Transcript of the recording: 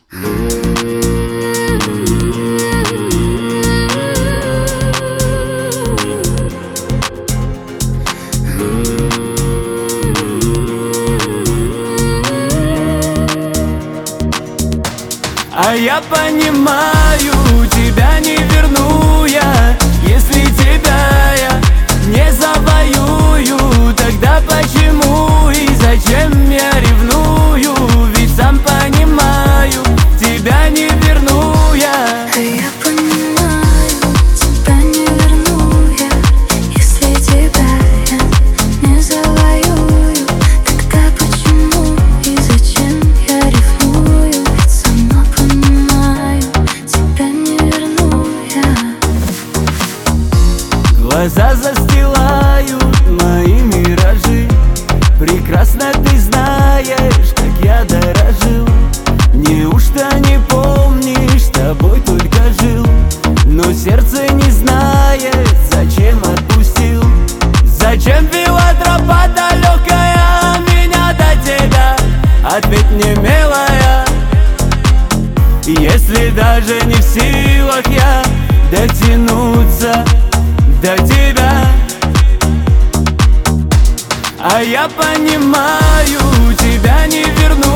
А я понимаю, тебя не верну я. Если тебя я не завоюю, тогда почему и зачем я ревную? Ведь сам понимаю, тебя не верну я. А я понимаю, тебя не верну я. Если тебя я не завоюю, тогда почему и зачем я ревную? Ведь сама понимаю, тебя не верну я. Глаза застилают мои миражи. Прекрасно ты знаешь, как я дорожил. Неужто не помнишь, с тобой только жил? Но сердце не знает, зачем отпустил. Зачем вела тропа далекая меня до тебя? Ответь мне, милая. Если даже не в силах я дотянуться до тебя. А я понимаю, тебя не верну